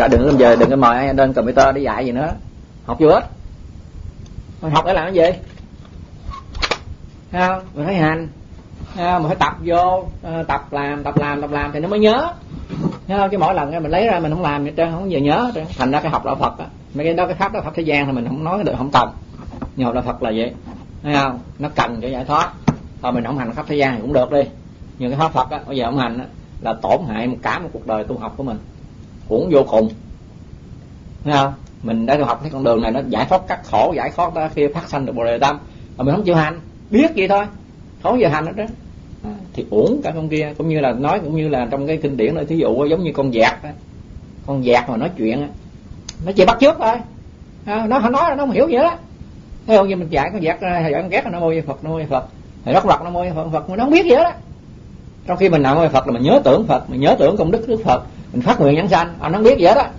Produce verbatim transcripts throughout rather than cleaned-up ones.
Giờ đừng có giờ đừng có mời ai lên computer để dạy gì nữa, học vô ích. Học để làm cái gì? Thấy không? Mình phải hành, mình phải tập vô, tập làm, tập làm, tập làm thì nó mới nhớ. Thấy không? Chứ mỗi lần mình lấy ra mình không làm gì trơn, không bao giờ nhớ. Thành ra cái học đạo Phật á, mấy cái đó cái pháp đó pháp thế gian thì mình không nói được, không cần. Nhưng học đạo Phật là vậy, thấy không? Nó cần cho giải thoát. Thôi mình không hành pháp thế gian thì cũng được đi. Nhưng cái pháp Phật á, bây giờ không hành á, là tổn hại cả một cuộc đời tu học của mình, uổng vô cùng. Thấy không? Mình đã học cái con đường này nó giải thoát các khổ, giải thoát đó khi phát sanh được Bồ Đề Tâm, mà mình không chịu hành, biết vậy thôi, không giờ hành nữa đó, thì uổng cả con kia. Cũng như là nói, cũng như là trong cái kinh điển này, thí dụ giống như con dạt đó. Con dạt mà nói chuyện nó chỉ bắt chước thôi, nó không nói, nó không hiểu gì đó. Thấy không? Như mình dạy con dạt, dạy con ghét là nó mô Di Phật, nó mô Di Phật, thì rất rặt nó mô Di Phật, Phật mà nó không biết gì đó. Trong khi mình nào mô Di Phật là mình nhớ tưởng Phật, mình nhớ tưởng công đức Đức Phật, mình phát nguyện nhân sanh, anh không biết gì hết đó.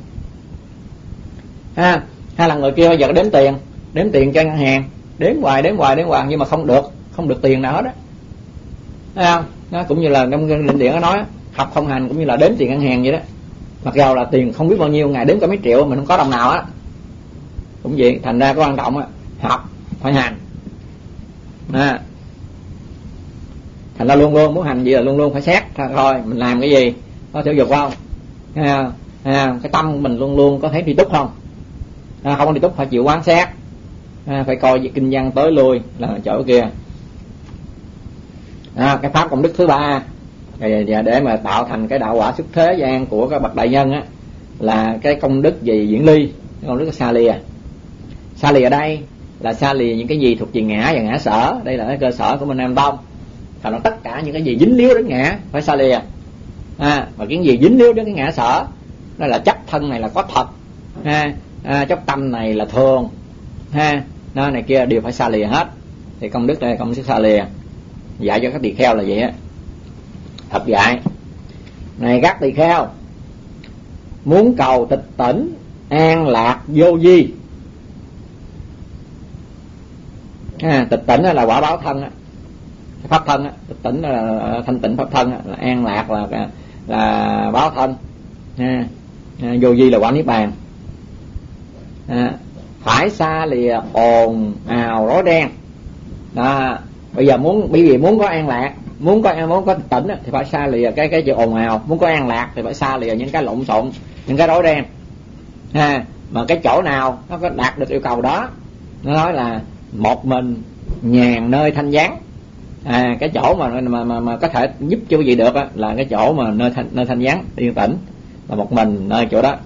Ha, hay là người kia bây giờ đếm tiền, đếm tiền cho ngân hàng, đếm hoài, đếm hoài, đếm hoài nhưng mà không được, không được tiền nào hết á. Thấy không? Nó cũng như là trong kinh điển nó nói, học không hành cũng như là đếm tiền ngân hàng vậy đó. Mặc dù là tiền không biết bao nhiêu, ngày đếm cả mấy triệu mình không có đồng nào á. Cũng vậy, thành ra có quan trọng á, học phải hành. À, thành ra luôn luôn muốn hành gì là luôn luôn phải xét thôi mình làm cái gì có thể dục không, à, à, cái tâm của mình luôn luôn có thấy đi túc không, à, không có đi túc phải chịu quán xét, à, phải coi kinh văn tới lui là chỗ kia. À, cái pháp công đức thứ ba và để mà tạo thành cái đạo quả xuất thế gian của các bậc đại nhân á, là cái công đức gì diễn ly, cái công đức xa lìa. Xa lìa ở đây là xa lìa những cái gì thuộc về ngã và ngã sở, đây là cái cơ sở của mình Nam Tông. Thành ra tất cả những cái gì dính líu đến ngã phải xa lìa, à, và cái gì dính líu đến cái ngã sở, đó là chấp thân này là có thật, ha, à, chấp tâm này là thường, ha, nó này kia đều phải xa lìa hết. Thì công đức này công đức xa lìa dạy cho các tỳ kheo là vậy á, thật dạy. Này các tỳ kheo, muốn cầu tịch tỉnh an lạc vô vi, à, tịch tỉnh là quả báo thân á, pháp thân á, tịch tỉnh là thanh tịnh pháp thân á, là an lạc là là báo thân, à, à, vô vi là quả niết bàn. À, phải xa lìa ồn ào rối ren. Đó, bây giờ muốn bởi vì muốn có an lạc, muốn có muốn có tỉnh thì phải xa lìa cái cái chuyện ồn ào, muốn có an lạc thì phải xa lìa những cái lộn xộn, những cái rối ren. Ha, mà cái chỗ nào nó có đạt được yêu cầu đó, nó nói là một mình nhàn nơi thanh vắng. À, cái chỗ mà mà mà, mà có thể giúp cho quý vị được á, là cái chỗ mà nơi thanh, nơi thanh vắng yên tĩnh, là một mình nơi chỗ đó.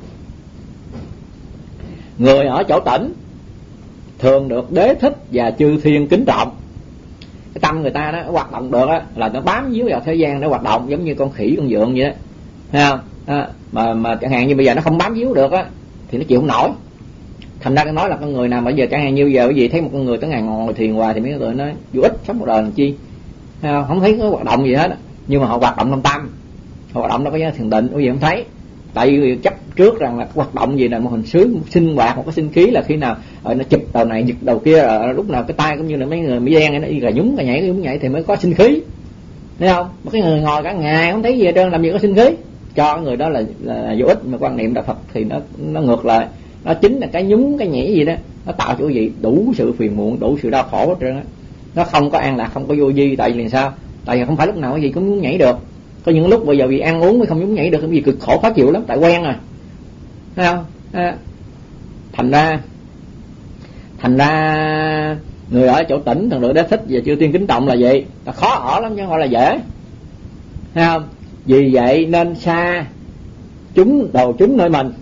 Người ở chỗ tĩnh thường được đế thích và chư thiên kính trọng. Cái tâm người ta đó hoạt động được á, là nó bám víu vào thế gian để hoạt động, giống như con khỉ con vượn vậy đó, thấy không? À, mà mà chẳng hạn như bây giờ nó không bám víu được á thì nó chịu không nổi. Thành ra cái nói là con người nào mà giờ chẳng hạn như giờ cái gì thấy một con người tới ngày ngồi thiền hoài thì mấy người nói vô ích sống một đời làm chi, thấy không? Không thấy có hoạt động gì hết á. Nhưng mà họ hoạt động trong tâm, họ hoạt động đó có giá thiền định, quý vị không thấy. Tại vì chấp trước rằng là hoạt động gì là một hình sướng, một sinh hoạt, một cái sinh khí là khi nào ở nó chụp đầu này giật đầu kia, ở lúc nào cái tay cũng như là mấy người Mỹ đen nó đi gà nhúng, gà nhảy, nhúng nhảy thì mới có sinh khí, thấy không? Một cái người ngồi cả ngày không thấy gì hết trơn, làm gì có sinh khí, cho người đó là, là vô ích. Mà quan niệm đạo Phật thì nó nó ngược lại, nó chính là cái nhúng cái nhảy gì đó, nó tạo cho gì đủ sự phiền muộn, đủ sự đau khổ hết trơn á. Nó không có an lạc, không có vô vi. Tại vì làm sao? Tại vì không phải lúc nào cái gì cũng nhúng nhảy được. Có những lúc bây giờ vì ăn uống mới không nhúng nhảy được, cái gì cực khổ khó chịu lắm, tại quen rồi, thấy không? À, thành ra thành ra người ở chỗ tỉnh thường được đế thích và chư tiên kính trọng là vậy, là khó ở lắm chứ không phải là dễ, thấy không? Vì vậy nên xa chúng đồ chúng nơi mình,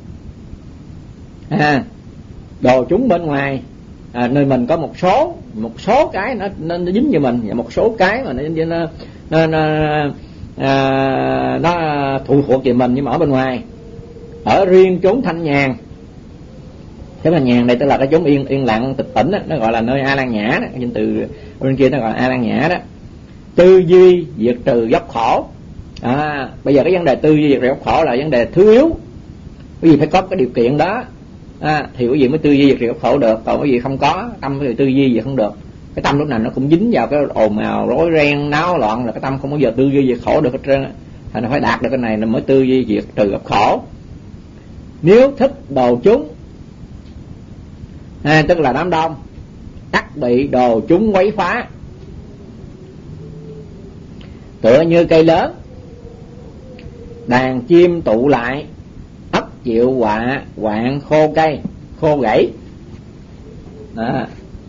à, đồ chúng bên ngoài, à, nơi mình có một số một số cái nó nó, nó dính như mình, và một số cái mà nó nó nó, nó, à, nó phụ thuộc về mình nhưng mà ở bên ngoài. Ở riêng chốn thanh nhàn, thế mà nhàn đây tức là cái chốn yên yên lặng tịch tỉnh đó, nó gọi là nơi A Lan Nhã đó, danh từ bên kia nó gọi là A Lan Nhã đó. Tư duy diệt trừ gốc khổ. À, bây giờ cái vấn đề tư duy diệt trừ gốc khổ là vấn đề thứ yếu, quý vị phải có cái điều kiện đó, à, thì quý vị mới tư duy diệt trừ gốc khổ được. Còn quý vị không có tâm thì tư duy gì không được. Cái tâm lúc nào nó cũng dính vào cái ồn ào rối ren náo loạn, là cái tâm không bao giờ tư duy diệt khổ được hết trơn. Thành phải đạt được cái này là mới tư duy diệt trừ gốc khổ. Nếu thích đồ chúng, à, tức là đám đông, ắt bị đồ chúng quấy phá. Tựa như cây lớn, đàn chim tụ lại, ắt chịu họa hoạn khô cây, khô gãy. Đó.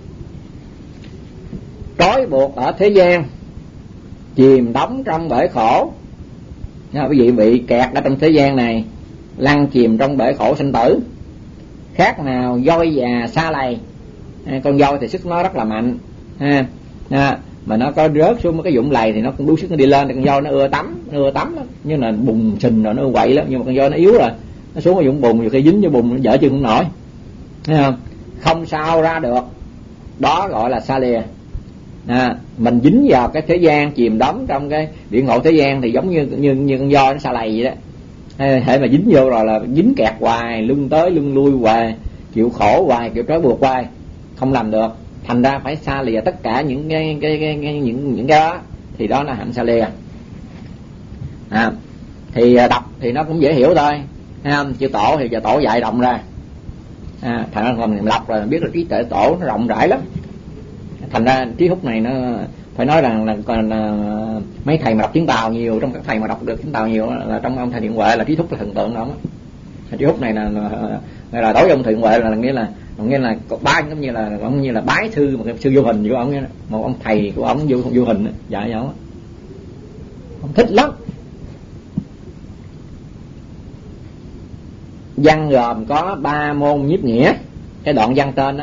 Trói buộc ở thế gian, chìm đắm trong bể khổ. Nha, quý vị bị kẹt ở trong thế gian này, lăn chìm trong bể khổ sinh tử. Khác nào voi già xa lầy. À, con voi thì sức nó rất là mạnh, ha, à, mà nó có rớt xuống cái vũng lầy thì nó cũng đủ sức nó đi lên. Thì con voi nó ưa tắm, nó ưa tắm lắm, nhưng là bùn sình rồi nó quậy lắm. Nhưng mà con voi nó yếu rồi, nó xuống cái vũng bùn, nhiều khi dính vô bùn nó dở chân cũng nổi, thấy không? Không sao ra được, đó gọi là xa lìa. À, mình dính vào cái thế gian, chìm đắm trong cái địa ngục thế gian thì giống như như như con voi nó xa lầy vậy đó. Hệ mà dính vô rồi là dính kẹt hoài, lưng tới lưng lui hoài, chịu khổ hoài, chịu trói buộc hoài, không làm được. Thành ra phải xa lìa tất cả những cái, cái, cái, cái những những cái đó, thì đó là hạnh xa lìa. À, thì đọc thì nó cũng dễ hiểu thôi, thấy không? Chữ tổ thì giờ tổ dạy rộng ra, à, thành ra mình đọc rồi mình biết là trí tuệ tổ nó rộng rãi lắm. Thành ra trí hút này nó phải nói rằng là, là, là mấy thầy mà đọc tiếng Tàu nhiều, trong các thầy mà đọc được tiếng Tàu nhiều là trong ông thầy Thiện Huệ là trí hút là thần tượng đó. Trí hút này là là, là đối với ông Thiện Huệ là nghĩa là nghĩa là ba giống như là ông như là bái sư, một cái sư vô hình của ông, một ông thầy của ông vô vô hình dạy cho ông, ông thích lắm. Văn gồm có ba môn nhiếp nghĩa, cái đoạn văn tên đó,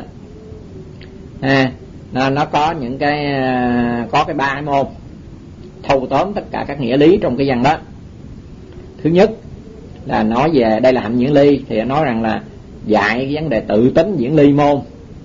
à, nó, nó có những cái có cái ba cái môn thâu tóm tất cả các nghĩa lý trong cái văn đó. Thứ nhất là nói về đây là hạnh diễn ly, thì nói rằng là dạy cái vấn đề tự tính diễn ly môn,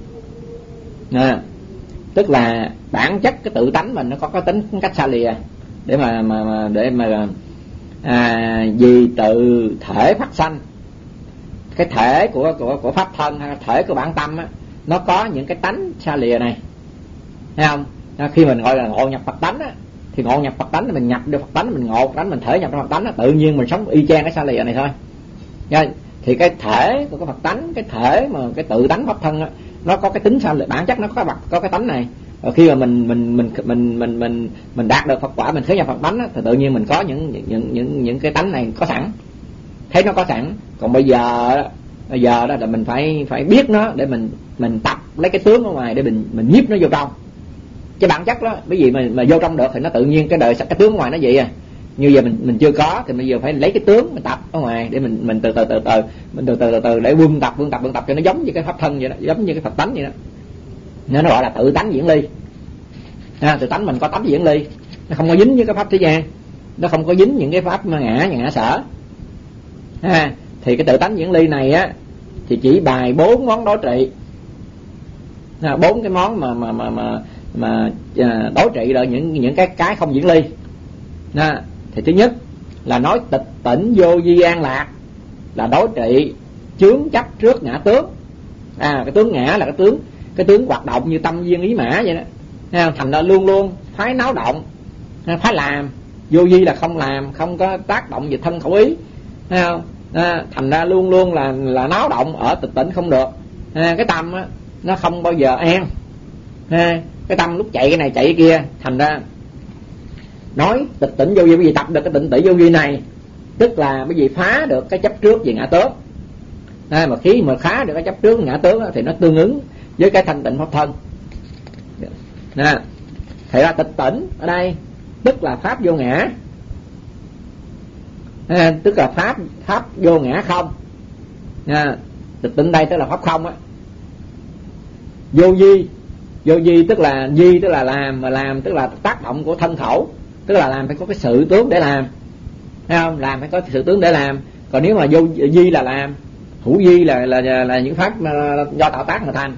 à, tức là bản chất cái tự tánh mình nó có cái tính cách xa lìa để mà mà, mà để mà à, vì tự thể phát sanh, cái thể của của của pháp thân hay thể của bản tâm á, nó có những cái tánh xa lìa này, thấy không? À, khi mình gọi là ngộ nhập Phật tánh á, thì ngộ nhập Phật tánh là mình nhập được Phật tánh, mình ngộ Phật tánh, mình thể nhập trong Phật tánh á, tự nhiên mình sống y chang cái xa lìa này thôi. Rồi, thì cái thể của cái Phật tánh, cái thể mà cái tự tánh pháp thân á, nó có cái tính xa lìa, bản chất nó có cái có cái tánh này. Rồi khi mà mình mình mình mình mình mình mình đạt được Phật quả, mình thể nhập Phật tánh á, thì tự nhiên mình có những những những những cái tánh này có sẵn, thấy nó có sẵn. Còn bây giờ bây giờ đó là mình phải phải biết nó để mình mình tập lấy cái tướng ở ngoài để mình mình nhiếp nó vô trong. Cái bản chất đó, bởi vì mà mà vô trong được thì nó tự nhiên cái đời cái tướng ở ngoài nó vậy à. Như giờ mình mình chưa có thì bây giờ phải lấy cái tướng mình tập ở ngoài để mình mình từ từ từ từ mình từ từ từ từ để quân tập quân tập quân tập cho nó giống như cái pháp thân vậy đó, giống như cái Phật tánh vậy đó. Nên nó gọi là tự tánh diễn ly. À, tự tánh mình có tánh diễn ly, nó không có dính với cái pháp thế gian, nó không có dính những cái pháp mà ngã ngã sở. À, thì cái tự tánh diễn ly này á thì chỉ bài bốn món đối trị, bốn à, cái món mà mà mà mà mà à, đối trị rồi những những cái cái không diễn ly. À, thì thứ nhất là nói tịch tỉnh vô vi an lạc, là đối trị chướng chấp trước ngã tướng. À, cái tướng ngã là cái tướng cái tướng hoạt động như tâm duyên ý mã vậy đó. À, thành ra luôn luôn phái náo động, phái làm. Vô vi là không làm, không có tác động về thân khẩu ý, thấy không? À, thành ra luôn luôn là là náo động, ở tịch tỉnh không được. À, cái tâm á nó không bao giờ an. À, cái tâm lúc chạy cái này chạy cái kia, thành ra nói tịch tỉnh vô vi, bởi vì tập được cái tịnh tỷ vô vi này, tức là bởi vì phá được cái chấp trước về ngã tướng. À, mà khi mà phá được cái chấp trước ngã tướng thì nó tương ứng với cái thanh tịnh pháp thân. À, thì ra tịch tỉnh ở đây tức là pháp vô ngã. À, tức là pháp pháp vô ngã không. À, tịch tỉnh đây tức là pháp không á. Vô vi, vô vi tức là vi tức là làm, mà làm tức là tác động của thân khẩu, tức là làm phải có cái sự tướng để làm, thấy không? Làm phải có sự tướng để làm. Còn nếu mà vô vi là làm, hữu vi là là là, là những pháp mà do tạo tác mà thành.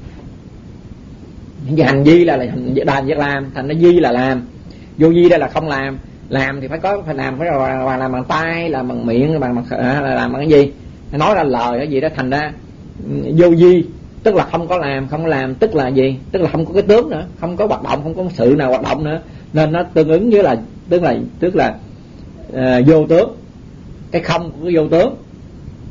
Những hành vi là là hành việc làm, thành nó vi là làm. Vô vi đây là không làm. Làm thì phải có phải làm phải là làm bằng tay, làm bằng miệng, bằng, bằng làm bằng cái gì, nói ra lời cái gì đó. Thành ra vô vi tức là không có làm, không có làm tức là gì? Tức là không có cái tướng nữa, không có hoạt động, không có sự nào hoạt động nữa, nên nó tương ứng với là tức là tức là uh, vô tướng, cái không của cái vô tướng.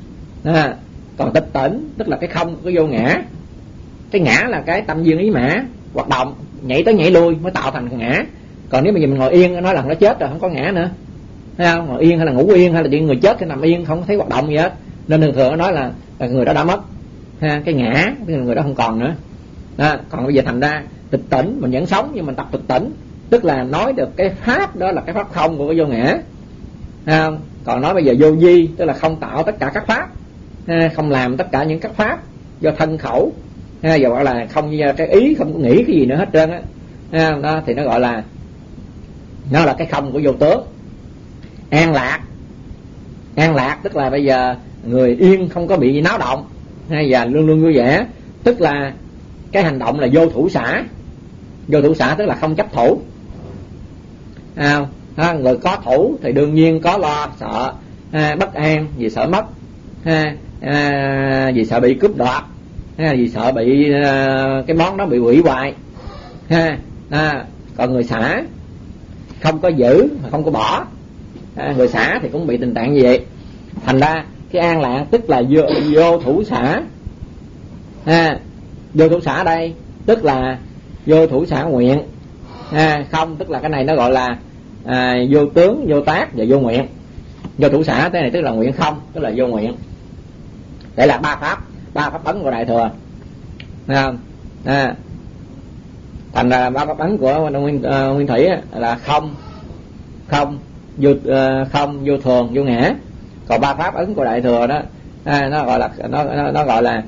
À, còn tịch tỉnh tức là cái không, cái vô ngã. Cái ngã là cái tâm duyên ý mã hoạt động, nhảy tới nhảy lui mới tạo thành cái ngã. Còn nếu mà mình ngồi yên nói là nó chết rồi, không có ngã nữa, thấy không? Ngồi yên hay là ngủ yên hay là chuyện người chết thì nằm yên không thấy hoạt động gì hết, nên thường thường nói là, là người đó đã mất ha, cái ngã, cái người đó không còn nữa. Đó, còn bây giờ thành ra tịch tỉnh mình vẫn sống nhưng mình tập tịch tỉnh, tức là nói được cái pháp đó là cái pháp không của cái vô ngã. Ha, còn nói bây giờ vô vi tức là không tạo tất cả các pháp, ha, không làm tất cả những các pháp do thân khẩu, ha, giờ gọi là không cái ý, không có nghĩ cái gì nữa hết trơn á. Ha, đó thì nó gọi là nó là cái không của vô tướng. An lạc, an lạc tức là bây giờ người yên không có bị náo động, hay là luôn luôn vui vẻ, tức là cái hành động là vô thủ xả. Vô thủ xả tức là không chấp thủ. À, ha, người có thủ thì đương nhiên có lo sợ, ha, bất an vì sợ mất, ha, à, vì sợ bị cướp đoạt, ha, vì sợ bị à, cái món đó bị hủy hoại, ha, à, còn người xả không có giữ mà không có bỏ, à, người xả thì cũng bị tình trạng như vậy. Thành ra cái an lạc tức là vô, vô thủ xả. À, vô thủ xả đây tức là vô thủ xả nguyện. À, không tức là cái này nó gọi là à, vô tướng, vô tác và vô nguyện. Vô thủ xả cái này tức là nguyện không, tức là vô nguyện. Đây là ba pháp, ba pháp ấn của Đại Thừa. À, à, thành ra ba pháp ấn của Nguyên, uh, Nguyên Thủy là không, không, vô, uh, không, vô thường, vô ngã. Còn ba pháp ấn của Đại Thừa đó, à, nó gọi là nó, nó, nó gọi là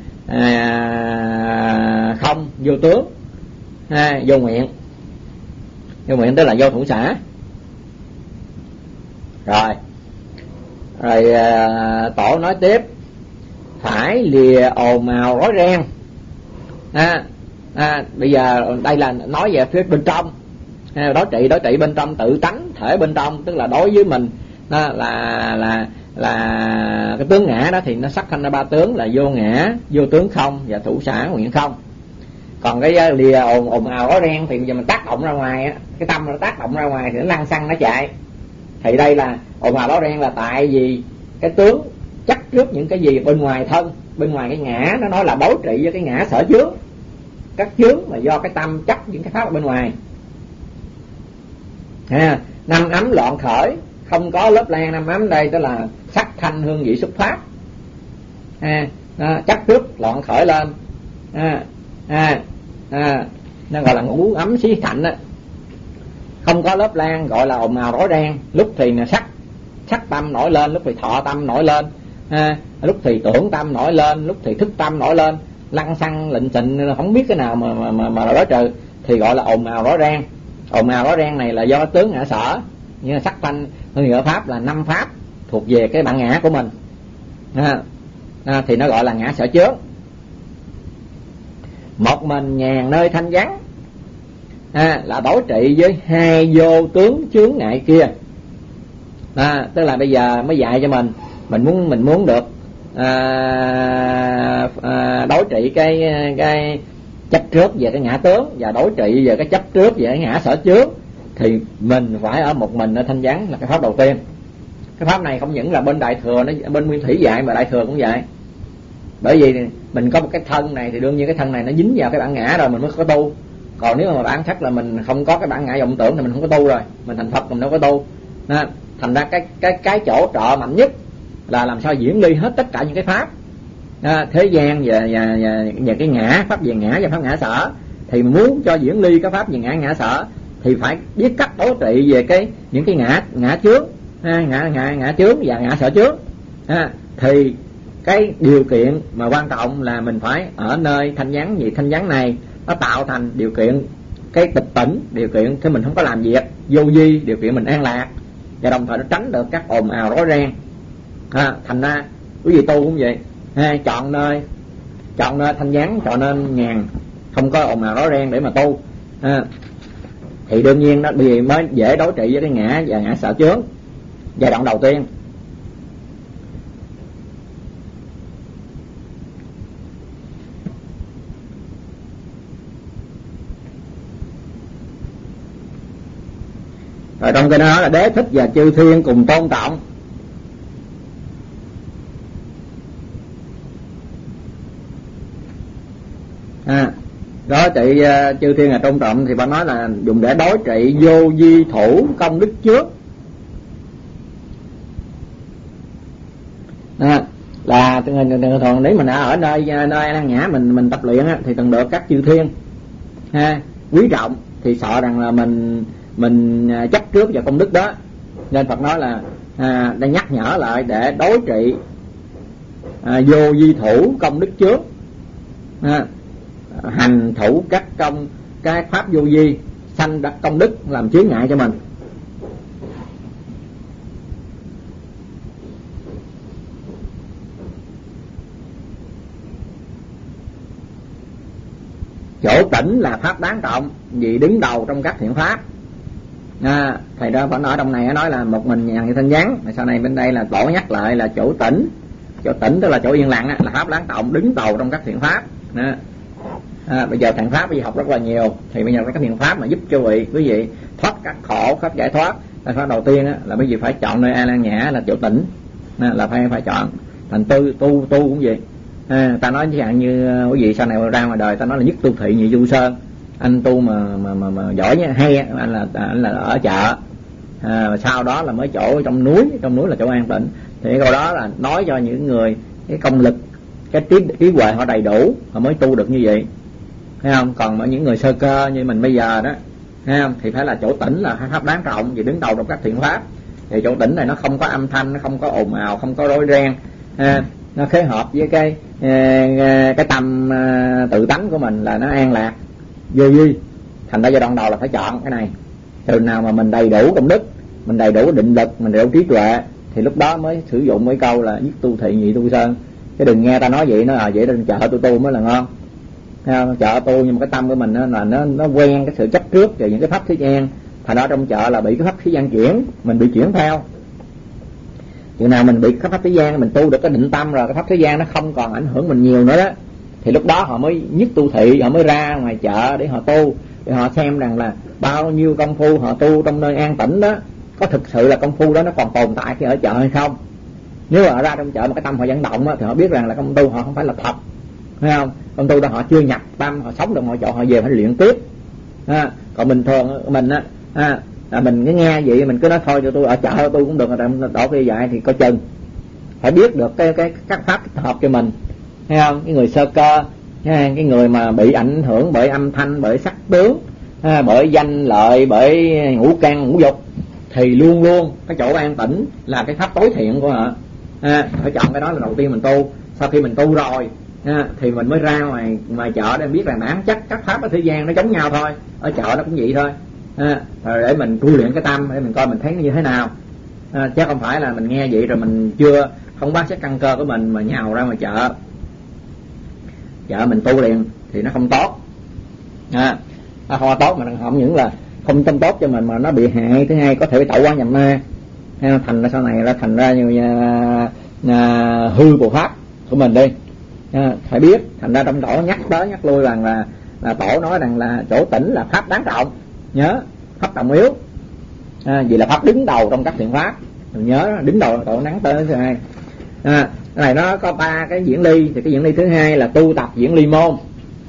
à, không, vô tướng, à, vô nguyện. Vô nguyện tức là vô thủ xả. Rồi, rồi à, tổ nói tiếp, phải lìa ồn ào rối ren. À, à, bây giờ đây là nói về phía bên trong, à, đối trị đối trị bên trong, tự tánh thể bên trong, tức là đối với mình đó là là là cái tướng ngã đó thì nó sắc thành ra ba tướng là vô ngã, vô tướng không và thủ xả nguyện không. Còn cái lìa ồn ồn ào rối ren thì giờ mình tác động ra ngoài á, cái tâm nó tác động ra ngoài thì nó lăn xăng nó chạy. Thì đây là ồn ào rối ren là tại vì cái tướng chấp trước những cái gì bên ngoài thân, bên ngoài cái ngã, nó nói là đối trị với cái ngã sở chướng, các chướng mà do cái tâm chấp những cái pháp ở bên ngoài. À, năm ấm loạn khởi, không có lớp lan năm ấm đây tức là sắc thanh hương vị xuất phát. À, đó, chấp trước loạn khởi lên. À, à, à, nó gọi là ngũ ấm xí thạnh á. Không có lớp lan gọi là ồn ào rối ren, lúc thì là sắc sắc tâm nổi lên, lúc thì thọ tâm nổi lên, à, lúc thì tưởng tâm nổi lên, lúc thì thức tâm nổi lên, lăng xăng lịnh xịnh không biết cái nào mà mà mà, mà đối trừ thì gọi là ồn ào rối ren. Ồn ào rối ren này là do tướng ngã sở, như sắc thanh hương vị pháp là năm pháp thuộc về cái bản ngã của mình, à, à, thì nó gọi là ngã sở chướng. Một mình nhàn nơi thanh vắng, à, là đối trị với hai vô tướng chướng ngại kia. À, tức là bây giờ mới dạy cho mình, mình muốn mình muốn được à, à, đối trị cái cái chấp trước về cái ngã tướng và đối trị về cái chấp trước về cái ngã sở chướng, thì mình phải ở một mình ở thanh vắng là cái pháp đầu tiên. Cái pháp này không những là bên Đại Thừa, nó bên Nguyên Thủy dạy mà Đại Thừa cũng dạy. Bởi vì mình có một cái thân này thì đương nhiên cái thân này nó dính vào cái bản ngã rồi mình mới có tu. Còn nếu mà bản chất là mình không có cái bản ngã vọng tưởng thì mình không có tu rồi, mình thành Phật mình đâu có tu. Đó. Thành ra cái cái cái chỗ trợ mạnh nhất là làm sao diễn ly hết tất cả những cái pháp à, thế gian và, và, và, và cái ngã, pháp về ngã và pháp ngã sở. Thì muốn cho diễn ly cái pháp về ngã ngã sở thì phải biết cách đối trị về cái những cái ngã ngã chướng, ha, ngã ngã ngã chướng và ngã sở chướng. Ha, thì cái điều kiện mà quan trọng là mình phải ở nơi thanh vắng. Vì thanh vắng này nó tạo thành điều kiện cái tịch tỉnh, điều kiện khi mình không có làm việc, vô vi, điều kiện mình an lạc, và đồng thời nó tránh được các ồn ào rối ren. Ha, thành ra quý vị tu cũng vậy, ha, chọn nơi chọn nơi thanh vắng, chọn nên nhàn, không có ồn ào rối ren để mà tu. Ha, thì đương nhiên nó vì mới dễ đối trị với cái ngã và ngã sở chướng giai đoạn đầu tiên. Rồi trong cái đó là đế thích và chư thiên cùng tôn trọng. trị uh, chư thiên là tôn trọng thì phải nói là dùng để đối trị vô vi thủ công đức trước. À, là thường nếu mình ở nơi nơi An Nhã mình mình tập luyện á, thì cần được các chư thiên ha quý trọng, thì sợ rằng là mình mình chấp trước vào công đức đó, nên Phật nói là à, đang nhắc nhở lại để đối trị à, vô vi thủ công đức trước, à, hành thủ các công các pháp vô vi sanh đặt công đức làm chướng ngại cho mình. Chỗ tỉnh là pháp đáng trọng vì đứng đầu trong các thiện pháp. À, thầy đó vẫn ở trong này nói là một mình nhàn như thanh vắng, sau này bên đây là tổ nhắc lại là chỗ tỉnh. Chỗ tỉnh tức là chỗ yên lặng là pháp đáng trọng đứng đầu trong các thiện pháp. À, bây giờ thiện pháp bây giờ học rất là nhiều, thì bây giờ các thiện pháp mà giúp cho vị quý vị thoát các khổ, pháp giải thoát. Thiện pháp đầu tiên á, là quý vị phải chọn nơi An Nhã là chỗ tỉnh, à, là phải phải chọn. Thành tư tu tu cũng vậy. À, ta nói chẳng như quý vị sau này ra ngoài đời ta nói là nhất tu thị nhị du sơn. Anh tu mà mà mà, mà giỏi nhá, hay anh là anh là ở chợ, à, sau đó là mới chỗ trong núi, trong núi là chỗ an tịnh. Thì cái câu đó là nói cho những người cái công lực, cái trí trí huệ họ đầy đủ họ mới tu được như vậy, thấy không? Còn mà những người sơ cơ như mình bây giờ đó, thấy không? Thì phải là chỗ tĩnh là pháp đáng trọng vì đứng đầu trong các thiện pháp. Thì chỗ tĩnh này nó không có âm thanh, nó không có ồn ào, không có rối ren, à, nó khế hợp với cái cái tâm tự tánh của mình là nó an lạc vô vi. Thành ra giai đoạn đầu là phải chọn cái này. Từ nào mà mình đầy đủ công đức, mình đầy đủ định lực, mình đầy đủ trí tuệ, thì lúc đó mới sử dụng mấy câu là nhất tu thị nhị tu sơn. Chứ đừng nghe ta nói vậy nó à vậy trên chợ tu tu mới là ngon. Không? Chợ tu nhưng mà cái tâm của mình nó là nó nó quen cái sự chấp trước về những cái pháp thế gian, thành ra trong chợ là bị cái pháp thế gian chuyển, mình bị chuyển theo. Chừng nào mình bị cái pháp thế gian, mình tu được cái định tâm rồi, cái pháp thế gian nó không còn ảnh hưởng mình nhiều nữa đó, thì lúc đó họ mới nhất tu thị, họ mới ra ngoài chợ để họ tu, để họ xem rằng là bao nhiêu công phu họ tu trong nơi an tĩnh đó, có thực sự là công phu đó nó còn tồn tại khi ở chợ hay không. Nếu mà họ ra trong chợ mà cái tâm họ vận động đó, thì họ biết rằng là công tu họ không phải là thật, thấy không? Công tu đó họ chưa nhập tâm, họ sống được mọi chỗ, họ về phải luyện tiếp. À, còn bình thường mình á, à, à, mình cứ nghe vậy mình cứ nói thôi cho tôi ở chợ tôi cũng được, rồi đổ cái dạy thì coi chừng phải biết được cái cái các pháp thích hợp cho mình, thấy không? Cái người sơ cơ, cái người mà bị ảnh hưởng bởi âm thanh, bởi sắc tướng, à, bởi danh lợi, bởi ngũ căn ngũ dục, thì luôn luôn cái chỗ an tĩnh là cái pháp tối thiện của họ. À, phải chọn cái đó là đầu tiên mình tu. Sau khi mình tu rồi, à, thì mình mới ra ngoài ngoài chợ để biết rằng bản chất các pháp ở thế gian nó giống nhau thôi, ở chợ nó cũng vậy thôi. À, rồi để mình tu luyện cái tâm để mình coi mình thấy nó như thế nào. À, chứ không phải là mình nghe vậy rồi mình chưa không bác xét căn cơ của mình mà nhào ra ngoài chợ chợ mình tu liền thì nó không tốt. À, nó không tốt mà không những là không tâm tốt cho mình mà nó bị hại. Thứ hai có thể bị tạo qua nhầm ma, thành ra sau này là thành ra như à, à, hư bộ pháp của mình đi. À, phải biết, thành ra trong tổ nhắc tới nhắc lui rằng là là tổ nói rằng là chỗ tĩnh là pháp đáng trọng, nhớ pháp trọng yếu. À, vì là pháp đứng đầu trong các thiện pháp, mình nhớ đứng đầu tổ nắng tới thứ hai. À, cái này nó có ba cái diễn ly, thì cái diễn ly thứ hai là tu tập diễn ly môn.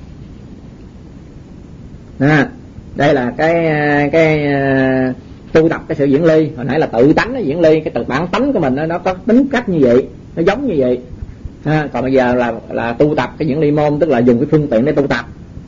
À, đây là cái cái uh, tu tập cái sự diễn ly. Hồi nãy là tự tánh nó diễn ly, cái tự bản tánh của mình nó, nó có tính cách như vậy, nó giống như vậy. À, còn bây giờ là là tu tập cái diễn ly môn, tức là dùng cái phương tiện để tu tập.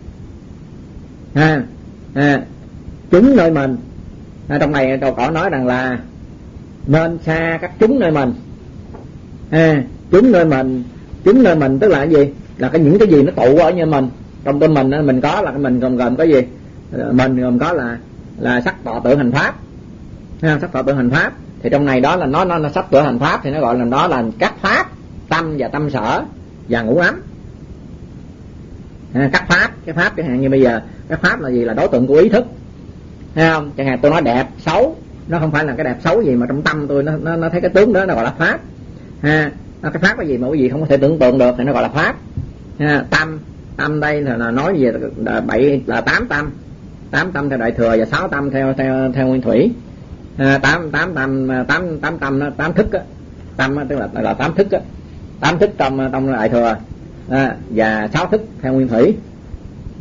À, à, chúng nơi mình. À, trong này đầu cỏ nói rằng là nên xa các chúng nơi mình. À, chúng nơi mình, chúng nơi mình tức là cái gì? Là cái những cái gì nó tụ ở như mình. Trong tâm mình mình có là mình gồm gồm cái gì? Mình gồm có là là sắc tọa tự hành pháp. À, sắc tọa tự hành pháp. Thì trong này đó là nó nó, nó sắc tọa hành pháp thì nó gọi là đó là các pháp tâm và tâm sở và ngũ ấm. À, các pháp, cái pháp chẳng hạn như bây giờ các pháp là gì? Là đối tượng của ý thức, thấy không? Chẳng hạn tôi nói đẹp xấu, nó không phải là cái đẹp xấu gì mà trong tâm tôi nó nó, nó thấy cái tướng đó nó gọi là pháp. Ha, à, cái pháp là gì mà quý vị không có thể tưởng tượng được thì nó gọi là pháp. À, tâm, tâm đây là, là nói về là bảy là tám tâm, tám tâm theo đại thừa và sáu tâm theo theo theo nguyên thủy. À, tám tám tâm tám tám tâm nó tám thức á, tâm tức là là tám thức á, tám thức trong trong đại thừa, à, và sáu thức theo nguyên thủy.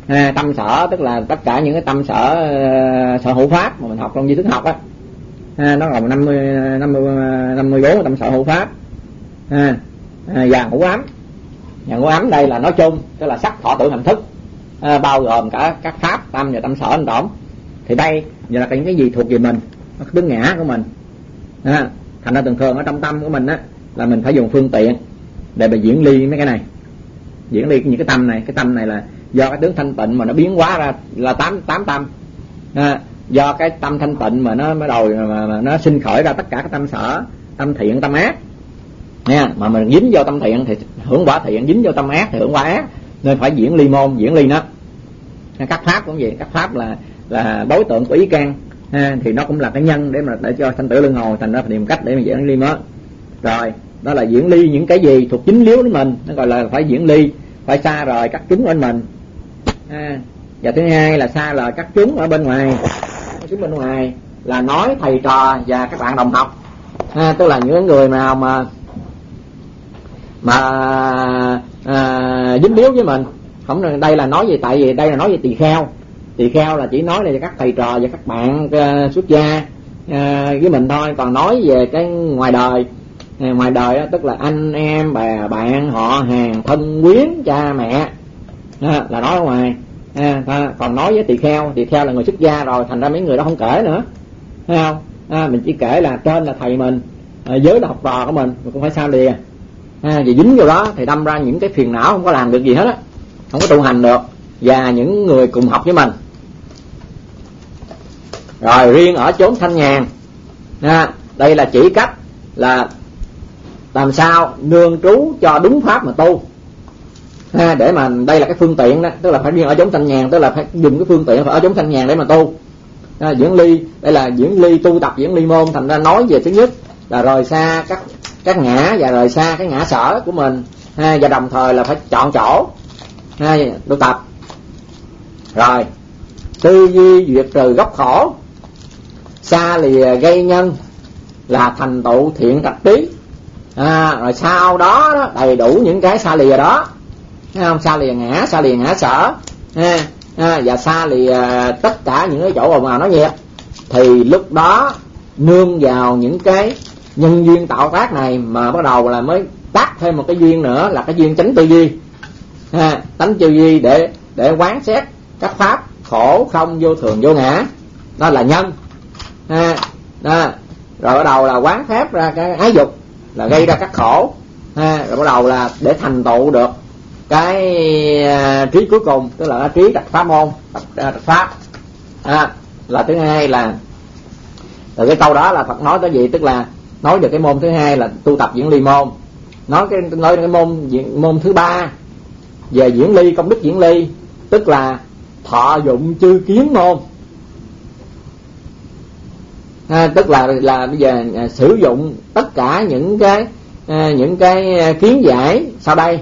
À, tâm sở tức là tất cả những cái tâm sở sở hữu pháp mà mình học trong di thức học á, à, nó gồm năm mươi năm mươi năm mươi bốn tâm sở hữu pháp. À, à, và ngũ ấm, và ngũ ấm đây là nói chung, tức là sắc thọ tưởng hành thức, à, bao gồm cả các pháp tâm và tâm sở anh tổng. Thì đây giờ là những cái gì thuộc về mình, cái tướng ngã của mình. À, thành ra thường thường ở trong tâm của mình á là mình phải dùng phương tiện để mà diễn ly mấy cái này, diễn ly những cái tâm này. Cái tâm này là do cái tướng thanh tịnh mà nó biến hóa ra là tám tám tâm. À, do cái tâm thanh tịnh mà nó mới đầu mà, mà nó sinh khởi ra tất cả các tâm sở, tâm thiện tâm ác nha. Mà mình dính vô tâm thiện thì hưởng quả thiện, dính vô tâm ác thì hưởng quả ác, nên phải diễn ly môn, diễn ly nó. Các pháp cũng vậy, các pháp là là đối tượng của ý căn, ha, thì nó cũng là cái nhân để mà để cho sanh tử luân hồi, thành ra phải tìm cách để mà diễn ly mới. Rồi đó là diễn ly những cái gì thuộc chính liếu đến mình, nó gọi là phải diễn ly, phải xa rời các chúng bên mình. À, và thứ hai là xa rời các chúng ở bên ngoài. Các chúng bên ngoài là nói thầy trò và các bạn đồng học, à, tức là những người nào mà mà à, dính líu với mình. Không, đây là nói gì, tại vì đây là nói về tỳ kheo. Tỳ kheo là chỉ nói về các thầy trò và các bạn uh, xuất gia uh, với mình thôi. Còn nói về cái ngoài đời, uh, ngoài đời đó, tức là anh em bè bạn họ hàng thân quyến cha mẹ, uh, là nói ở ngoài. Uh, còn nói với tỳ kheo, tỳ kheo là người xuất gia rồi, thành ra mấy người đó không kể nữa, thấy không? Uh, mình chỉ kể là trên là thầy mình, uh, giới là học trò của mình, mình cũng phải sao lìa. À, vì dính vào đó thì đâm ra những cái phiền não, không có làm được gì hết á, không có tu hành được. Và những người cùng học với mình. Rồi riêng ở chốn thanh nhàn, à, đây là chỉ cách là làm sao nương trú cho đúng pháp mà tu, à, để mà đây là cái phương tiện đó, tức là phải riêng ở chốn thanh nhàn, tức là phải dùng cái phương tiện phải ở chốn thanh nhàn để mà tu. À, diễn ly đây là diễn ly, tu tập diễn ly môn, thành ra nói về thứ nhất là rời xa các các ngã và rời xa cái ngã sở của mình, ha, và đồng thời là phải chọn chỗ, ha, tu tập. Rồi tư duy diệt trừ gốc khổ, xa lìa gây nhân là thành tựu thiện trạch trí. À, rồi sau đó, đó đầy đủ những cái xa lìa đó, thấy không? Xa lìa ngã, xa lìa ngã sở, ha, ha, và xa lìa tất cả những cái chỗ mà nó nhiệt, thì lúc đó nương vào những cái nhân duyên tạo tác này mà bắt đầu là mới tác thêm một cái duyên nữa là cái duyên chánh tư duy, ha, tánh tư duy để để quán xét các pháp khổ không vô thường vô ngã, đó là nhân, ha, đó. Rồi bắt đầu là quán phép ra cái ái dục là gây ra các khổ, ha, rồi bắt đầu là để thành tựu được cái uh, trí cuối cùng, tức là trí trạch pháp môn, trạch pháp, à, là thứ hai là từ cái câu đó là Phật nói tới gì, tức là nói được cái môn thứ hai là tu tập diễn ly môn. Nói cái nói cái môn diễn, môn thứ ba về diễn ly, công đức diễn ly, tức là thọ dụng chư kiến môn, à, tức là là bây giờ à, sử dụng tất cả những cái à, những cái kiến giải sau đây.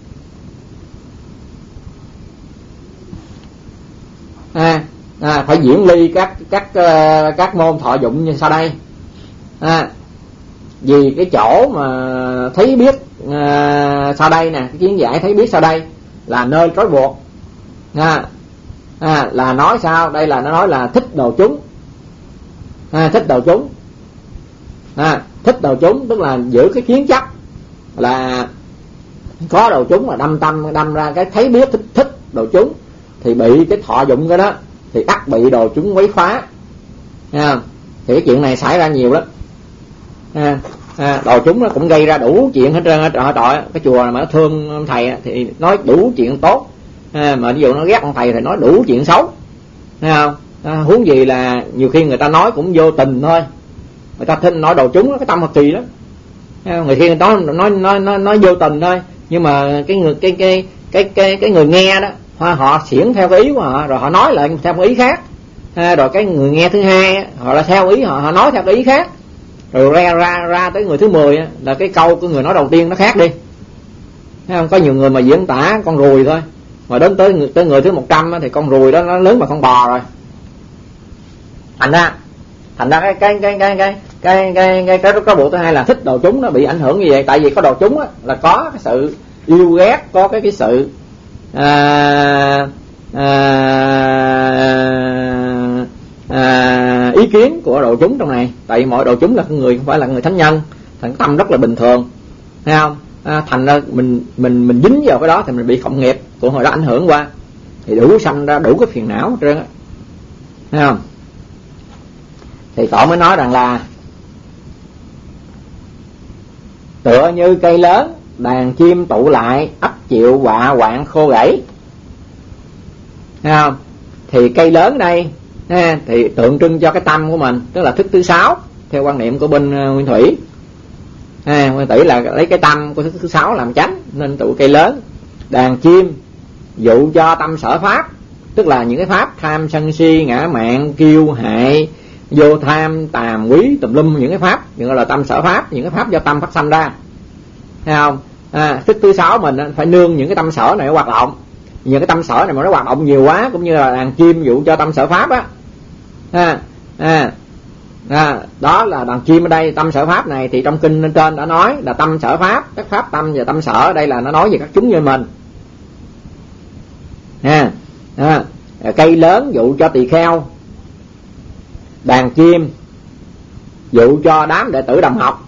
À, à, phải diễn ly các các uh, các môn thọ dụng như sau đây. À, vì cái chỗ mà thấy biết uh, sau đây nè, cái kiến giải thấy biết sau đây là nơi trói buộc, à, à, là nói sao đây, là nó nói là thích đồ chúng, à, thích đồ chúng, à, thích đồ chúng tức là giữ cái kiến chấp là có đồ chúng, là đâm tâm đâm ra cái thấy biết thích thích đồ chúng, thì bị cái thọ dụng cái đó thì ắt bị đồ chúng quấy phá, à, thì cái chuyện này xảy ra nhiều lắm. À, à, đồ chúng nó cũng gây ra đủ chuyện hết trơn. Trời ơi, cái chùa mà nó thương ông thầy thì nói đủ chuyện tốt, à, mà ví dụ nó ghét ông thầy thì nói đủ chuyện xấu, thấy không? À, huống gì là nhiều khi người ta nói cũng vô tình thôi, người ta thích nói đồ chúng, cái tâm hợp kỳ đó, người khi người ta nói nói nói nói vô tình thôi, nhưng mà cái người cái cái cái cái cái người nghe đó họ xiển theo cái ý của họ, rồi họ nói lại theo cái ý khác, à, rồi cái người nghe thứ hai họ là theo ý họ, họ nói theo cái ý khác, rồi ra ra ra tới người thứ mười là cái câu của người nói đầu tiên nó khác đi, thấy không? Có nhiều người mà diễn tả con ruồi thôi, mà đến tới người, tới người thứ một trăm thì con ruồi đó nó lớn mà con bò rồi. Thành ra thành ra cái cái cái cái cái cái cái cái cái cái bộ thứ hai là thích đồ chúng nó bị ảnh hưởng như vậy, tại vì có đồ chúng á là có cái sự yêu ghét, có cái cái sự à, à, à, ý kiến của đồ chúng trong này. Tại vì mọi đồ chúng là người không phải là người thánh nhân, thành tâm rất là bình thường, thấy không? À, thành ra mình mình mình dính vào cái đó thì mình bị cộng nghiệp của hồi đó ảnh hưởng qua, thì đủ sanh ra đủ cái phiền não hết trơn á, thấy không? Thì Tổ mới nói rằng là tựa như cây lớn, đàn chim tụ lại, ấp chịu họa hoạn khô gãy, thấy không? Thì cây lớn đây ha, thì tượng trưng cho cái tâm của mình, tức là thức thứ sáu theo quan niệm của bên uh, Nguyên Thủy. À, Nguyên Thủy là lấy cái tâm của thức thứ sáu làm chánh, nên tụ cây lớn. Đàn chim dụ cho tâm sở pháp, tức là những cái pháp tham sân si ngã mạn kiêu hại vô tham tàm quý tùm lum, những cái pháp những là tâm sở pháp, những cái pháp do tâm phát sanh ra, thấy không? À, thức thứ sáu mình phải nương những cái tâm sở này hoạt động. Những cái tâm sở này mà nó hoạt động nhiều quá, cũng như là đàn chim dụ cho tâm sở pháp á, à, à, à, đó là đàn chim ở đây. Tâm sở pháp này thì trong kinh bên trên đã nói là tâm sở pháp, các pháp tâm và tâm sở ở đây là nó nói về các chúng như mình. À, à, cây lớn dụ cho tỳ kheo, đàn chim dụ cho đám đệ tử đồng học.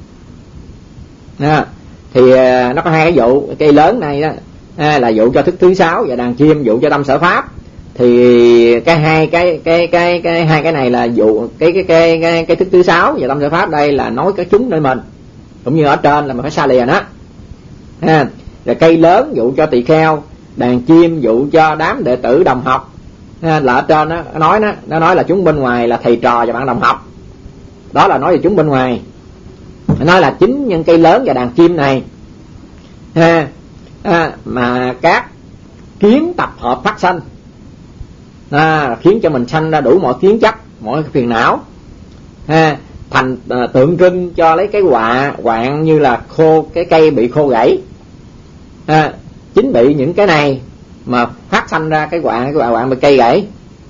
À, thì nó có hai cái dụ. Cây lớn này đó, à, là dụ cho thức thứ sáu, và đàn chim dụ cho tâm sở pháp. Thì cái hai cái cái cái cái hai cái này là dụ cái cái cái cái, cái thức thứ sáu và tâm sở pháp, đây là nói các chúng nơi mình, cũng như ở trên là mình phải xa lìa đó. À, rồi cây lớn dụ cho tỳ kheo, đàn chim dụ cho đám đệ tử đồng học. À, là ở trên đó, nó nói đó, nó nói là chúng bên ngoài là thầy trò và bạn đồng học, đó là nói về chúng bên ngoài. Nó nói là chính những cây lớn và đàn chim này, à, à, mà các kiến tập hợp phát sanh, à, khiến cho mình sanh ra đủ mọi kiến chấp, mọi phiền não, à, thành à, tượng trưng cho lấy cái họa hoạn như là khô, cái cây bị khô gãy. À, chính bị những cái này mà phát sanh ra cái họa, cái họa hoạn bị cây gãy.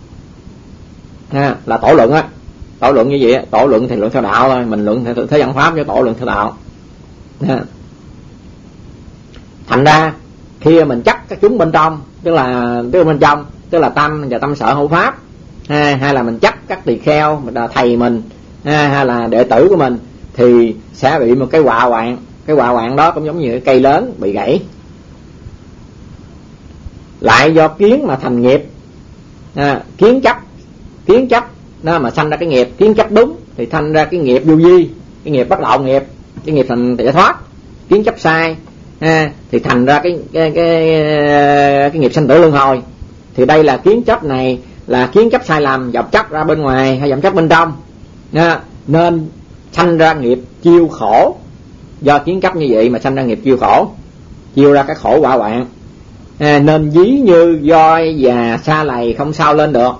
À, là tổ luận á, tổ luận như vậy. Tổ luận thì luận theo đạo thôi, mình luận theo thế gian pháp, với tổ luận theo đạo. À, thành ra khi mình chắc các chúng bên trong, tức là tức là bên trong tức là tâm và tâm sở hữu pháp, à, hay là mình chắc các tỳ kheo, mình là thầy mình, à, hay là đệ tử của mình, thì sẽ bị một cái họa hoạn. Cái họa hoạn đó cũng giống như cái cây lớn bị gãy. Lại do kiến mà thành nghiệp, à, kiến chấp kiến chấp đó mà sanh ra cái nghiệp. Kiến chấp đúng thì thành ra cái nghiệp vô vi, cái nghiệp bất lậu nghiệp, cái nghiệp thành giải thoát. Kiến chấp sai, à, thì thành ra cái cái cái cái nghiệp sanh tử luân hồi. Thì đây là kiến chấp này là kiến chấp sai lầm, vọng chấp ra bên ngoài hay vọng chấp bên trong, à, nên sanh ra nghiệp chiêu khổ. Do kiến chấp như vậy mà sanh ra nghiệp chiêu khổ, chiêu ra cái khổ họa hoạn. À, nên ví như voi già sa lầy không sao lên được.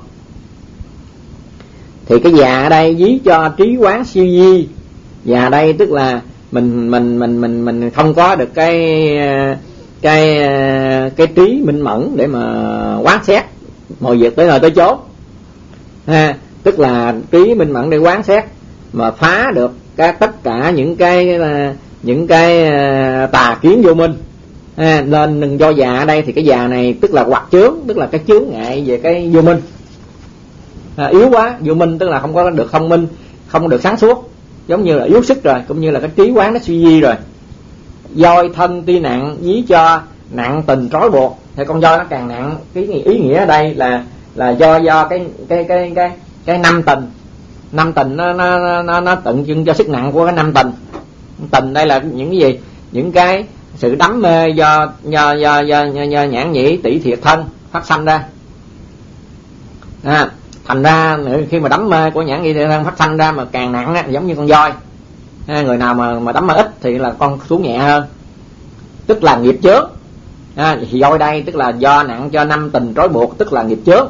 Thì cái già ở đây ví cho trí quán siêu di. Già đây tức là mình mình mình mình mình không có được cái cái cái trí minh mẫn để mà quán xét mọi việc tới nơi tới chốn. À, tức là trí minh mẫn để quán xét mà phá được cái tất cả những cái những cái tà kiến vô minh. À, nên do già ở đây thì cái già này tức là hoặc chướng, tức là cái chướng ngại về cái vô minh. À, yếu quá, vô minh tức là không có được thông minh, không được sáng suốt, giống như là yếu sức rồi, cũng như là cái trí quán nó suy di rồi. Voi thân tuy nặng ví cho nặng tình trói buộc. Thì con voi nó càng nặng, cái ý nghĩa ở đây là là do do cái cái cái cái cái năm tình. Năm tình nó nó nó nó tượng trưng cho sức nặng của cái năm tình. Tình đây là những cái gì? Những cái sự đắm mê do do do do, do, do nhãn nhĩ tỷ thiệt thân phát sanh ra. À, thành ra khi mà đắm mê của nhãn nhĩ thiệt thân phát sanh ra mà càng nặng á, giống như con voi. À, người nào mà mà đắm mê ít thì là con xuống nhẹ hơn, tức là nghiệp chướng. À, thì voi đây tức là do nặng cho năm tình trói buộc, tức là nghiệp chướng.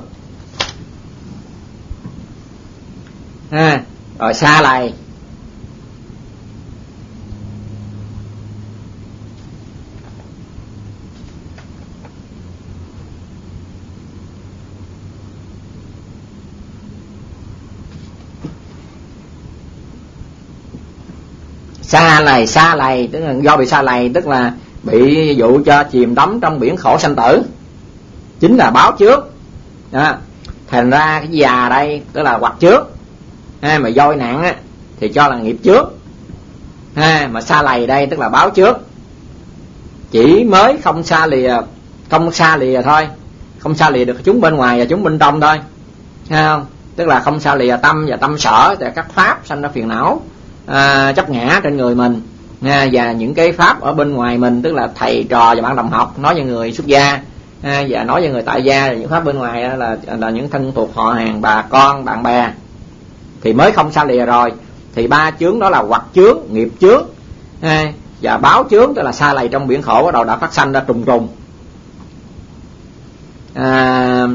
À, rồi xa lầy. Xa lầy, xa lầy tức là do bị xa lầy, tức là bị dụ cho chìm đắm trong biển khổ sanh tử. chính là báo trước. Đó. Thành ra cái già đây tức là hoặc trước, ha, mà dôi nặng á thì cho là nghiệp trước, ha, mà xa lầy đây tức là báo trước. Chỉ mới không xa lìa, không xa lìa thôi, không xa lìa được chúng bên ngoài và chúng bên trong thôi, thấy không? Tức là không xa lìa tâm và tâm sở và các pháp sanh ra phiền não, à, chấp ngã trên người mình, à, và những cái pháp ở bên ngoài mình, tức là thầy trò và bạn đồng học nói với người xuất gia, à, và nói với người tại gia, những pháp bên ngoài là, là những thân thuộc họ hàng, bà con, bạn bè, thì mới không xa lìa rồi. Thì ba chướng đó là hoặc chướng, nghiệp chướng, à, và báo chướng, tức là xa lầy trong biển khổ bắt đầu đã phát sanh ra trùng trùng. À,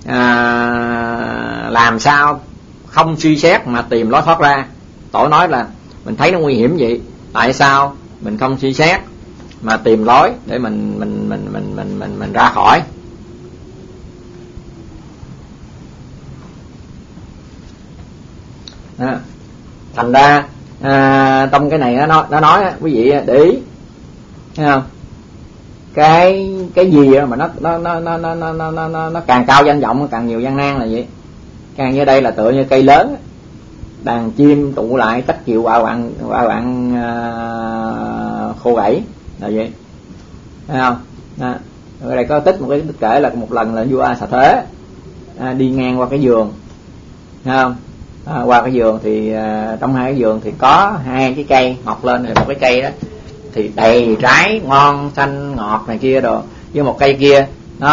à, làm sao không suy xét mà tìm lối thoát ra? Tổ nói là mình thấy nó nguy hiểm vậy, tại sao mình không suy xét mà tìm lối để mình mình mình mình mình mình, mình ra khỏi? À, thành ra à, trong cái này nó nói, nó nói quý vị để ý, thấy không? Cái cái gì mà nó nó nó nó nó nó nó nó nó càng cao danh vọng càng nhiều gian nan là vậy. Càng như đây là tựa như cây lớn, đàn chim tụ lại tất chịu quả bạn quả bạn uh, khô gãy là vậy, thấy không? À, ở đây có tích một cái tích kể là một lần là vua A Xà Thế à, đi ngang qua cái vườn, thấy không? À, qua cái vườn thì uh, trong hai cái vườn thì có hai cái cây mọc lên, rồi một cái cây đó thì đầy trái ngon xanh ngọt này kia đồ, với một cây kia nó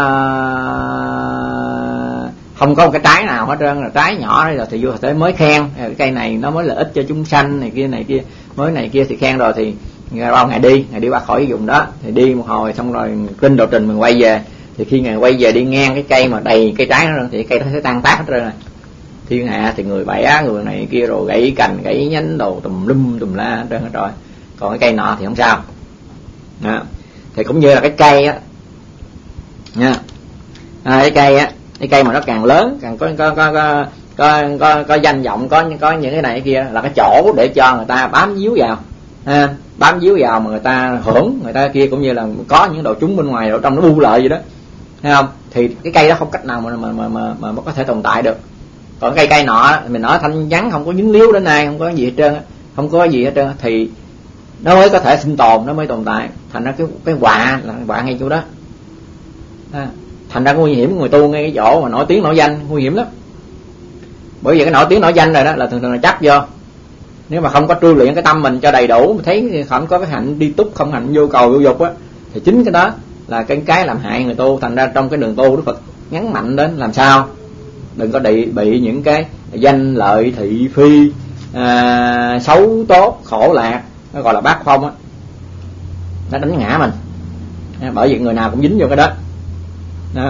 không có một cái trái nào hết trơn, là trái nhỏ đấy. Rồi thì vua tới mới khen cái cây này nó mới lợi ích cho chúng sanh này kia này kia, mới này kia thì khen rồi. Thì bao ngày đi ngày đi qua khỏi cái vùng đó, thì đi một hồi xong rồi kinh lộ trình mình quay về, thì khi ngày quay về đi ngang cái cây mà đầy cây trái đó thì cây đó sẽ tan tác hết trơn rồi. Thiên hạ thì người bẻ người này kia rồi gãy cành gãy nhánh đồ tùm lum tùm la hết trơn hết rồi. Còn cái cây nọ thì không sao. Đó. Thì cũng như là cái cây á nha, à, cái cây á, cái cây mà nó càng lớn càng có có có có có có, có danh vọng, có có những cái này cái kia, là cái chỗ để cho người ta bám víu vào, ha, bám víu vào mà người ta hưởng, người ta kia cũng như là có những đồ chúng bên ngoài ở trong nó bu lợi vậy đó, thấy không? Thì cái cây đó không cách nào mà mà mà mà, mà, mà có thể tồn tại được. Còn cây cây nọ mình nói thanh vắng, không có dính líu đến ai, không có gì hết trơn, không có gì hết trơn, thì nó mới có thể sinh tồn, nó mới tồn tại. Thành ra cái cái họa là họa ngay chỗ đó. À, thành ra nguy hiểm người tu ngay cái chỗ mà nổi tiếng nổi danh nguy hiểm lắm. Bởi vì cái nổi tiếng nổi danh rồi đó là thường thường là chắc vô. Nếu mà không có trui luyện cái tâm mình cho đầy đủ, thấy không có cái hạnh đi túc, không hạnh vô cầu vô dục á, thì chính cái đó là cái cái làm hại người tu. Thành ra trong cái đường tu Đức Phật nhấn mạnh đến làm sao đừng có bị bị những cái danh lợi thị phi, à, xấu tốt khổ lạc, nó gọi là bát phong á, nó đánh ngã mình. À, bởi vì người nào cũng dính vô cái đó, đó.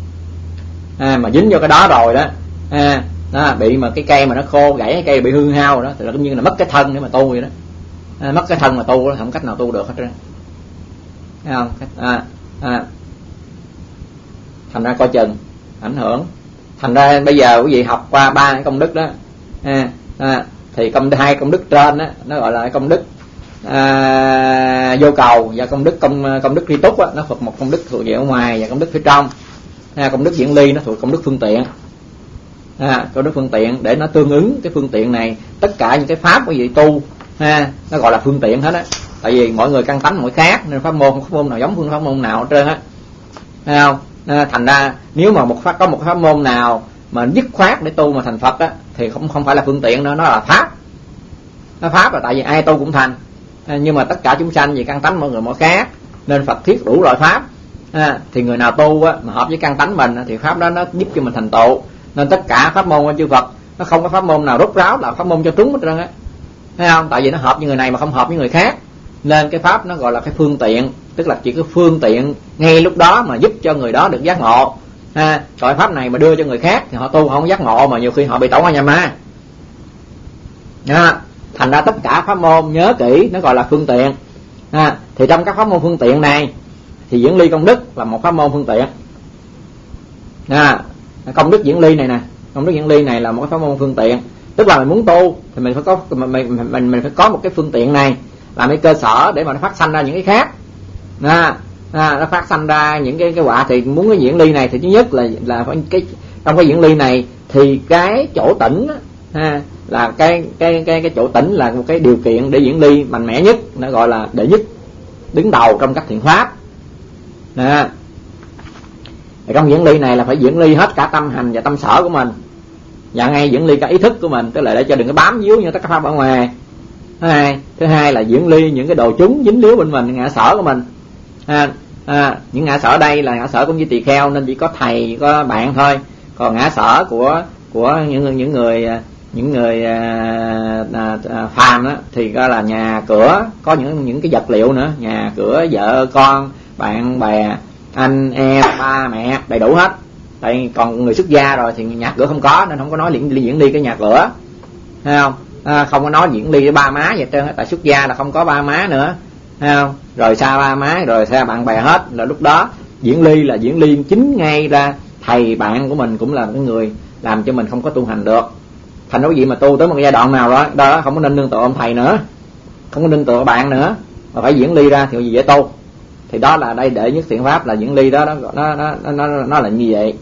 À, mà dính vô cái đó rồi đó, à, đó bị mà cái cây mà nó khô gãy, cái cây bị hư hao rồi đó, thì là cũng như là mất cái thân để mà tu vậy đó. À, mất cái thân mà tu đó, không cách nào tu được hết trơn, thấy không? À, à. Thành ra coi chừng ảnh hưởng. Thành ra bây giờ quý vị học qua ba cái công đức đó, à, à, thì công hai công đức trên đó nó gọi là công đức à, vô cầu, và công đức công công đức tri túc á, nó thuộc một công đức thuộc về ở ngoài, và công đức phía trong. À, công đức diễn ly nó thuộc công đức phương tiện. À, công đức phương tiện để nó tương ứng cái phương tiện này, tất cả những cái pháp quý vị tu, ha, nó gọi là phương tiện hết á. Tại vì mọi người căn tánh mỗi khác nên pháp môn không pháp môn nào giống phương pháp môn nào hết trơn á, thấy không? À, thành ra nếu mà một pháp có một pháp môn nào mà dứt khoát để tu mà thành Phật á, thì không không phải là phương tiện nữa, nó là pháp. Nó pháp là tại vì ai tu cũng thành, à, nhưng mà tất cả chúng sanh vì căn tánh mọi người mỗi khác nên Phật thiết đủ loại pháp. À, thì người nào tu á, mà hợp với căn tánh mình thì pháp đó nó giúp cho mình thành tựu. Nên tất cả pháp môn của chư Phật nó không có pháp môn nào rốt ráo là pháp môn cho trúng hết trơn á, thấy không? Tại vì nó hợp với người này mà không hợp với người khác, nên cái pháp nó gọi là cái phương tiện, tức là chỉ cái phương tiện ngay lúc đó mà giúp cho người đó được giác ngộ. À, rồi pháp này mà đưa cho người khác thì họ tu họ không giác ngộ, mà nhiều khi họ bị tẩu hỏa nhập ma. À, thành ra tất cả pháp môn nhớ kỹ nó gọi là phương tiện. À, thì trong các pháp môn phương tiện này thì diễn ly công đức là một pháp môn phương tiện. À, công đức diễn ly này nè, công đức diễn ly này là một cái pháp môn phương tiện, tức là mình muốn tu thì mình phải có mình mình mình, mình phải có một cái phương tiện này làm cái cơ sở để mà nó phát sanh ra những cái khác. À, à, nó phát sanh ra những cái cái họa. Thì muốn cái diễn ly này thì thứ nhất là là phải cái trong cái diễn ly này thì cái chỗ tĩnh ha, là cái cái cái cái chỗ tĩnh là một cái điều kiện để diễn ly mạnh mẽ nhất, nó gọi là đệ nhất, đứng đầu trong các thiện pháp. Nè, trong diễn ly này là phải diễn ly hết cả tâm hành và tâm sở của mình, và ngay diễn ly cả ý thức của mình, tức là để cho đừng có bám víu như tất cả pháp ở ngoài. Thứ hai, thứ hai là diễn ly những cái đồ chúng dính líu bên mình, ngã sở của mình. À, à, những ngã sở đây là ngã sở cũng như tỳ kheo nên chỉ có thầy, chỉ có bạn thôi. Còn ngã sở của của những những người những người à, à, à, phàm đó thì có là nhà cửa, có những những cái vật liệu nữa, nhà cửa, vợ con, bạn bè, anh em, ba mẹ, đầy đủ hết. Tại còn người xuất gia rồi thì nhà cửa không có, nên không có nói diễn, diễn ly cái nhà cửa, thấy không? À, không có nói diễn ly với ba má vậy trơn. Tại xuất gia là không có ba má nữa, thấy không? Rồi xa ba má, rồi xa bạn bè hết, là lúc đó diễn ly là diễn ly chính ngay ra thầy bạn của mình cũng là cái người làm cho mình không có tu hành được. Thành nói gì mà tu tới một giai đoạn nào đó đó không có nên nương tựa ông thầy nữa, không có nương tựa bạn nữa, mà phải diễn ly ra thì gì dễ tu. Thì đó là đây đệ nhất thiện pháp là diễn ly đó, đó nó nó nó nó là như vậy.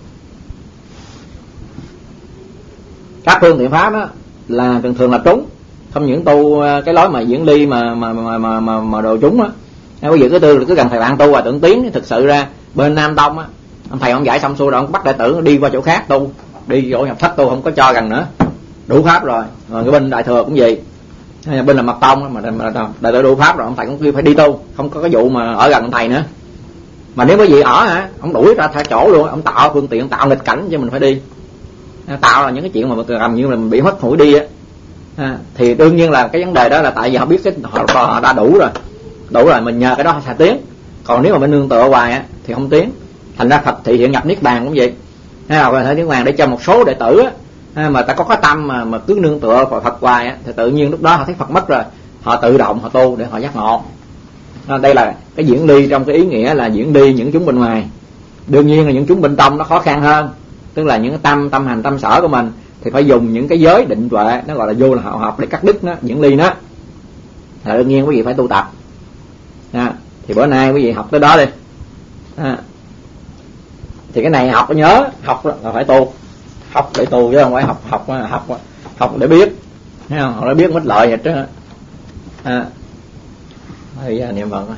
Các phương thiện pháp đó là thường thường là trúng, không những tu cái lối mà diễn ly mà mà mà mà mà, mà đồ trúng á. Bây giờ cứ tư cứ gần thầy bạn tu và tưởng tiến, thực sự ra bên Nam Tông á, ông thầy ông dạy xong xuôi rồi ông bắt đệ tử đi qua chỗ khác tu, đi chỗ nhập thất tu, không có cho gần nữa, đủ pháp rồi. Rồi cái bên Đại Thừa cũng vậy, bên là Mật Tông mà đại tử đủ pháp rồi, ông thầy cũng kêu phải đi tu, không có cái vụ mà ở gần ông thầy nữa. Mà nếu có gì ở hả, ông đuổi ra thay chỗ luôn, ông tạo phương tiện, tạo nghịch cảnh cho mình phải đi, tạo là những cái chuyện mà làm như là mình bị mất hủi đi á. À, thì đương nhiên là cái vấn đề đó là tại vì họ biết cái họ, họ đã đủ rồi, đủ rồi mình nhờ cái đó họ sẽ tiến. Còn nếu mà mình nương tựa hoài á thì không tiến. Thành ra Phật thị hiện nhập niết bàn cũng vậy, hay là thể niết bàn để cho một số đệ tử á, mà ta có cái tâm mà mà cứ nương tựa vào Phật hoài á, thì tự nhiên lúc đó họ thấy Phật mất rồi, họ tự động họ tu để họ giác ngộ. À, đây là cái diễn ly trong cái ý nghĩa là diễn ly những chúng bên ngoài. Đương nhiên là những chúng bên trong nó khó khăn hơn, tức là những cái tâm tâm hành tâm sở của mình thì phải dùng những cái giới định tuệ, nó gọi là vô là hạo học để cắt đứt nó, diễn ly nó. Thì đương nhiên quý vị phải tu tập. À, thì bữa nay quý vị học tới đó đi. À, thì cái này học có nhớ, học là phải tu, học để tu chứ không phải học học học học để biết, thấy không? Học để biết mất lợi vậy chứ. À, bây giờ niệm Phật.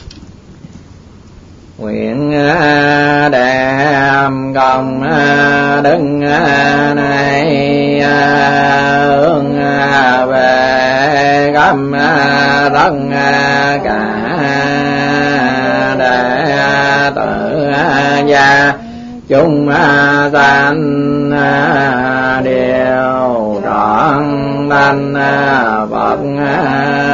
Nguyện đem công đức này hướng về khắp tất cả đệ tử gia chúng sanh đều trọn thành Phật